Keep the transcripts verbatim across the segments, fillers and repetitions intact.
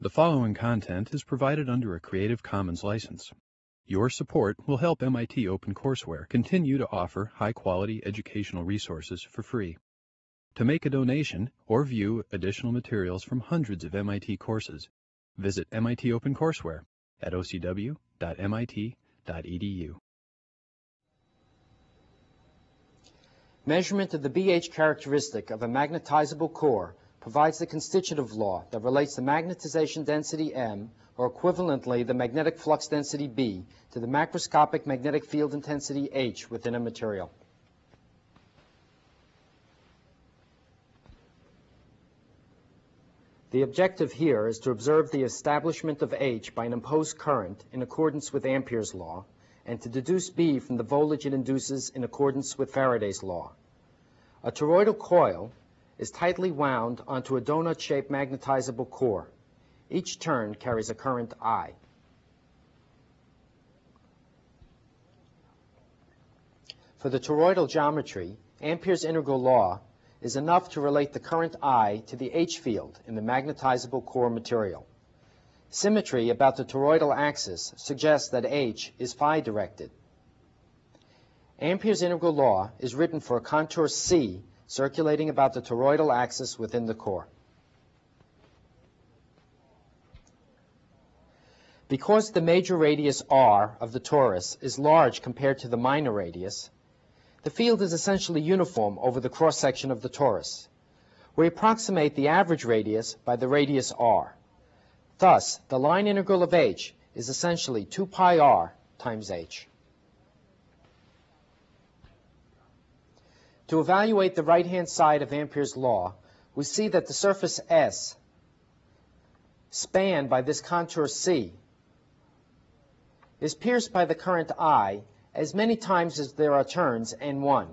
The following content is provided under a Creative Commons license. Your support will help M I T OpenCourseware continue to offer high-quality educational resources for free. To make a donation or view additional materials from hundreds of M I T courses, visit M I T OpenCourseware at o c w dot m i t dot e d u. Measurement of the B H characteristic of a magnetizable core provides the constitutive law that relates the magnetization density M, or equivalently the magnetic flux density B, to the macroscopic magnetic field intensity H within a material. The objective here is to observe the establishment of H by an imposed current in accordance with Ampere's law, and to deduce B from the voltage it induces in accordance with Faraday's law. A toroidal coil is tightly wound onto a donut-shaped magnetizable core. Each turn carries a current I. For the toroidal geometry, Ampere's integral law is enough to relate the current I to the H field in the magnetizable core material. Symmetry about the toroidal axis suggests that H is phi-directed. Ampere's integral law is written for a contour C circulating about the toroidal axis within the core. Because the major radius R of the torus is large compared to the minor radius, the field is essentially uniform over the cross-section of the torus. We approximate the average radius by the radius R. Thus, the line integral of H is essentially two pi r times H. To evaluate the right-hand side of Ampere's law, we see that the surface S, spanned by this contour C, is pierced by the current I as many times as there are turns N one.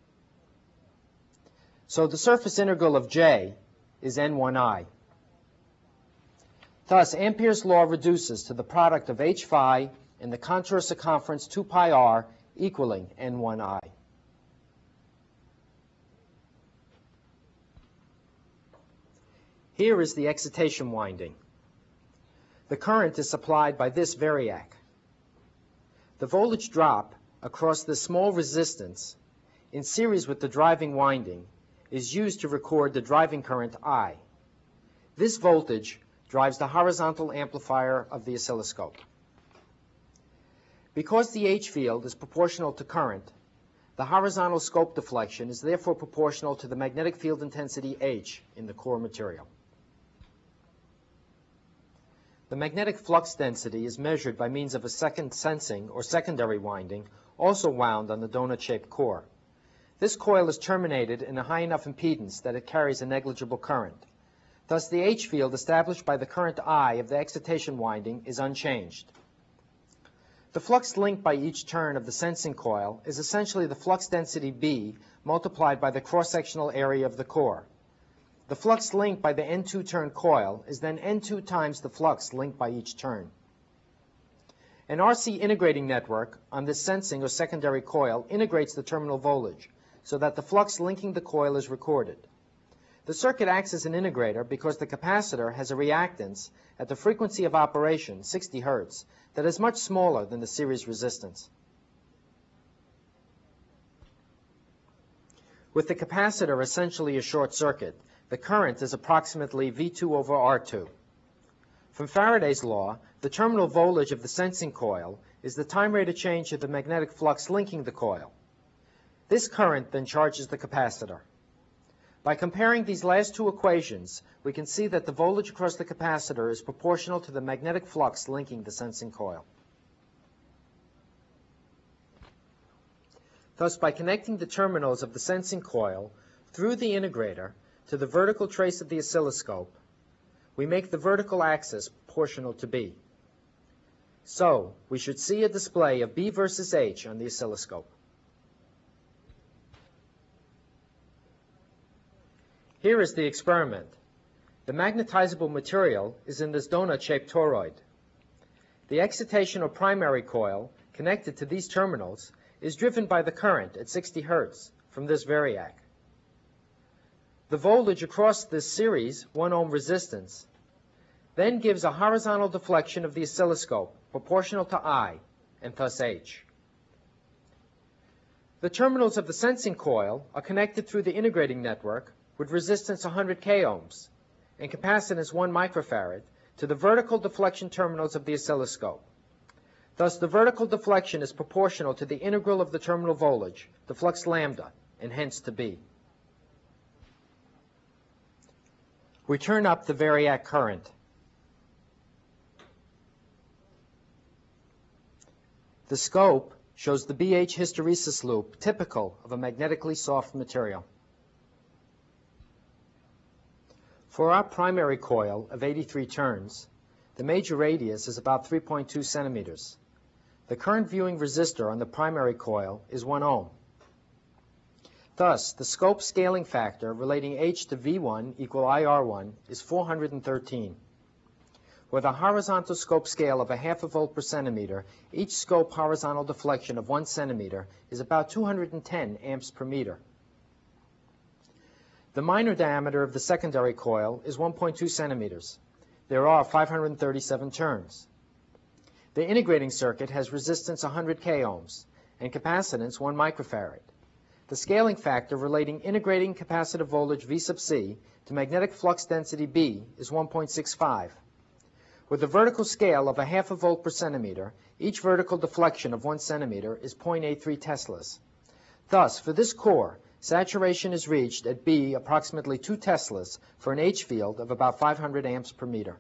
So the surface integral of J is N one I. Thus, Ampere's law reduces to the product of H phi and the contour circumference two pi r equaling N one I. Here is the excitation winding. The current is supplied by this variac. The voltage drop across this small resistance in series with the driving winding is used to record the driving current I. This voltage drives the horizontal amplifier of the oscilloscope. Because the H field is proportional to current, the horizontal scope deflection is therefore proportional to the magnetic field intensity H in the core material. The magnetic flux density is measured by means of a second sensing or secondary winding, also wound on the donut-shaped core. This coil is terminated in a high enough impedance that it carries a negligible current. Thus, the H field established by the current I of the excitation winding is unchanged. The flux linked by each turn of the sensing coil is essentially the flux density B multiplied by the cross-sectional area of the core. The flux linked by the N two turn coil is then N two times the flux linked by each turn. An R C integrating network on this sensing or secondary coil integrates the terminal voltage so that the flux linking the coil is recorded. The circuit acts as an integrator because the capacitor has a reactance at the frequency of operation, sixty hertz, that is much smaller than the series resistance. With the capacitor essentially a short circuit, the current is approximately V two over R two. From Faraday's law, the terminal voltage of the sensing coil is the time rate of change of the magnetic flux linking the coil. This current then charges the capacitor. By comparing these last two equations, we can see that the voltage across the capacitor is proportional to the magnetic flux linking the sensing coil. Thus, by connecting the terminals of the sensing coil through the integrator to the vertical trace of the oscilloscope, we make the vertical axis proportional to B. So, we should see a display of B versus H on the oscilloscope. Here is the experiment. The magnetizable material is in this donut-shaped toroid. The excitation or primary coil connected to these terminals is driven by the current at sixty hertz from this variac. The voltage across this series one ohm resistance then gives a horizontal deflection of the oscilloscope proportional to I, and thus H. The terminals of the sensing coil are connected through the integrating network with resistance one hundred k ohms and capacitance one microfarad to the vertical deflection terminals of the oscilloscope. Thus, the vertical deflection is proportional to the integral of the terminal voltage, the flux lambda, and hence to B. We turn up the variac current. The scope shows the B H hysteresis loop typical of a magnetically soft material. For our primary coil of eighty-three turns, the major radius is about three point two centimeters. The current viewing resistor on the primary coil is one ohm. Thus, the scope scaling factor relating H to V one equal I R one is four hundred thirteen. With a horizontal scope scale of a half a volt per centimeter, each scope horizontal deflection of one centimeter is about two hundred ten amps per meter. The minor diameter of the secondary coil is one point two centimeters. There are five hundred thirty-seven turns. The integrating circuit has resistance one hundred k ohms and capacitance one microfarad. The scaling factor relating integrating capacitive voltage V sub C to magnetic flux density B is one point six five. With a vertical scale of a half a volt per centimeter, each vertical deflection of one centimeter is zero point eight three teslas. Thus, for this core, saturation is reached at B approximately two teslas for an H field of about five hundred amps per meter.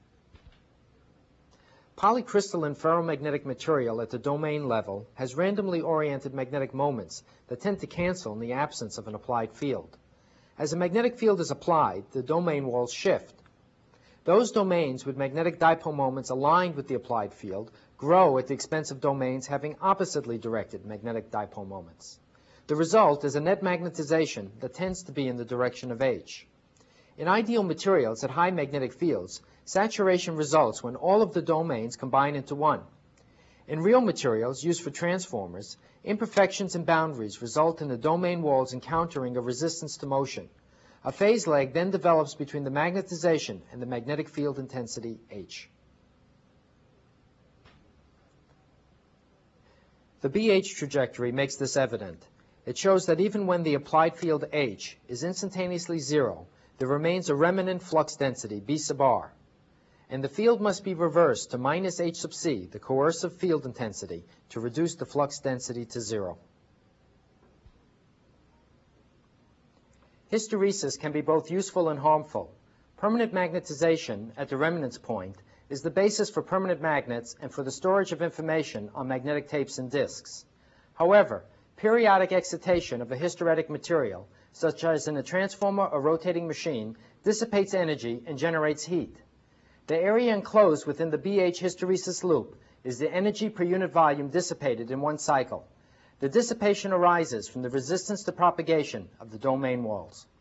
Polycrystalline ferromagnetic material at the domain level has randomly oriented magnetic moments that tend to cancel in the absence of an applied field. As a magnetic field is applied, the domain walls shift. Those domains with magnetic dipole moments aligned with the applied field grow at the expense of domains having oppositely directed magnetic dipole moments. The result is a net magnetization that tends to be in the direction of H. In ideal materials at high magnetic fields, saturation results when all of the domains combine into one. In real materials used for transformers, imperfections and boundaries result in the domain walls encountering a resistance to motion. A phase lag then develops between the magnetization and the magnetic field intensity H. The B H trajectory makes this evident. It shows that even when the applied field H is instantaneously zero, there remains a remnant flux density B sub R, and the field must be reversed to minus H sub C, the coercive field intensity, to reduce the flux density to zero. Hysteresis can be both useful and harmful. Permanent magnetization at the remnants point is the basis for permanent magnets and for the storage of information on magnetic tapes and disks. However, periodic excitation of a hysteretic material, such as in a transformer or rotating machine, dissipates energy and generates heat. The area enclosed within the B H hysteresis loop is the energy per unit volume dissipated in one cycle. The dissipation arises from the resistance to propagation of the domain walls.